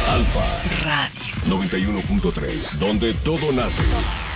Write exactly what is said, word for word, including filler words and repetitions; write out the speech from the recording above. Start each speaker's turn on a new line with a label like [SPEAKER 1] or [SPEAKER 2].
[SPEAKER 1] Alfa Radio noventa y uno punto tres, donde todo nace.